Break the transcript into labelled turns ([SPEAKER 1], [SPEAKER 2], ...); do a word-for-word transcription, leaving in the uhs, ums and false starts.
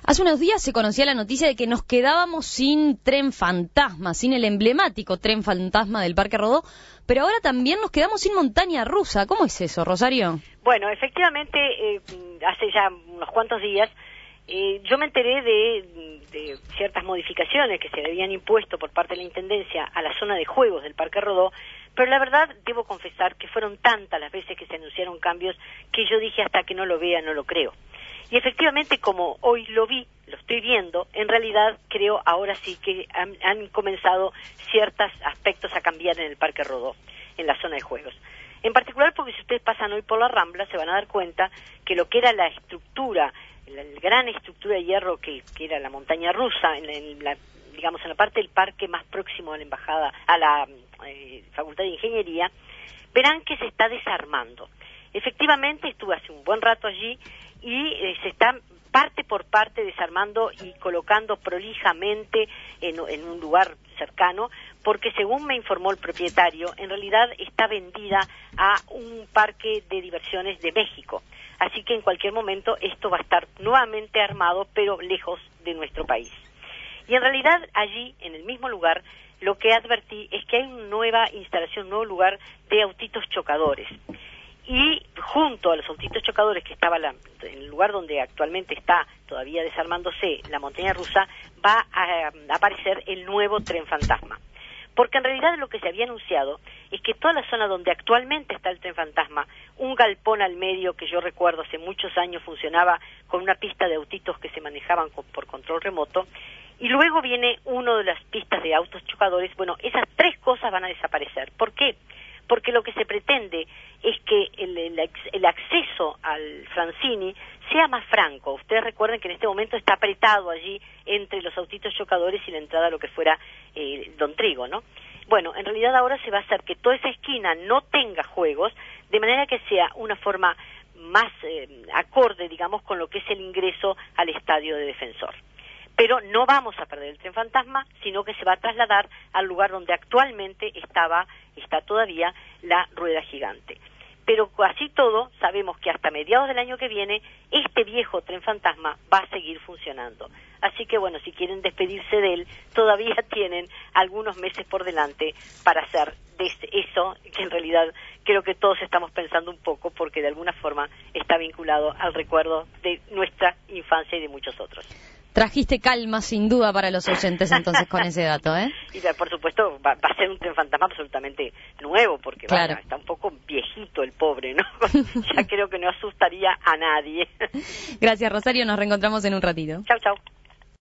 [SPEAKER 1] Hace unos días se conocía la noticia de que nos quedábamos sin tren fantasma, sin el emblemático tren fantasma del Parque Rodó, pero ahora también nos quedamos sin montaña rusa. ¿Cómo es eso, Rosario?
[SPEAKER 2] Bueno, efectivamente, eh, hace ya unos cuantos días eh, yo me enteré de, de ciertas modificaciones que se le habían impuesto por parte de la Intendencia a la zona de juegos del Parque Rodó, pero la verdad debo confesar que fueron tantas las veces que se anunciaron cambios que yo dije hasta que no lo vea no lo creo. Y efectivamente, como hoy lo vi, lo estoy viendo, en realidad creo ahora sí que han, han comenzado ciertos aspectos a cambiar en el Parque Rodó, en la zona de juegos. En particular porque si ustedes pasan hoy por la Rambla se van a dar cuenta que lo que era la estructura, la, la gran estructura de hierro que, que era la montaña rusa, en, en la, digamos en la parte del parque más próximo a la embajada, a la eh, Facultad de Ingeniería, verán que se está desarmando. Efectivamente, estuve hace un buen rato allí y eh, se está parte por parte desarmando y colocando prolijamente en, en un lugar cercano, porque según me informó el propietario, en realidad está vendida a un parque de diversiones de México. Así que en cualquier momento esto va a estar nuevamente armado, pero lejos de nuestro país. Y en realidad allí, en el mismo lugar, lo que advertí es que hay una nueva instalación, un nuevo lugar de autitos chocadores. Y junto a los autitos chocadores que estaba la, en el lugar donde actualmente está todavía desarmándose la montaña rusa, va a, a aparecer el nuevo tren fantasma. Porque en realidad lo que se había anunciado es que toda la zona donde actualmente está el tren fantasma, un galpón al medio que yo recuerdo hace muchos años funcionaba con una pista de autitos que se manejaban con, por control remoto, y luego viene uno de las pistas de autos chocadores. Bueno, esas tres cosas van a desaparecer. ¿Por qué? Porque lo que se pretende es que el, el, el acceso al Francini sea más franco. Ustedes recuerden que en este momento está apretado allí entre los autitos chocadores y la entrada a lo que fuera eh, Don Trigo, ¿no? Bueno, en realidad ahora se va a hacer que toda esa esquina no tenga juegos, de manera que sea una forma más eh, acorde, digamos, con lo que es el ingreso al estadio de Defensor. Pero no vamos a perder el tren fantasma, sino que se va a trasladar al lugar donde actualmente estaba, está todavía la rueda gigante. Pero así todo, sabemos que hasta mediados del año que viene, este viejo tren fantasma va a seguir funcionando. Así que bueno, si quieren despedirse de él, todavía tienen algunos meses por delante para hacer de eso, que en realidad creo que todos estamos pensando un poco, porque de alguna forma está vinculado al recuerdo de nuestra infancia y de muchos otros.
[SPEAKER 1] Trajiste calma, sin duda, para los oyentes, entonces, con ese dato, ¿eh?
[SPEAKER 2] Y por supuesto, va, va a ser un tren fantasma absolutamente nuevo, porque
[SPEAKER 1] claro.
[SPEAKER 2] vaya, está un poco viejito el pobre, ¿no? Ya creo que no asustaría a nadie.
[SPEAKER 1] Gracias, Rosario. Nos reencontramos en un ratito.
[SPEAKER 2] Chau, chau.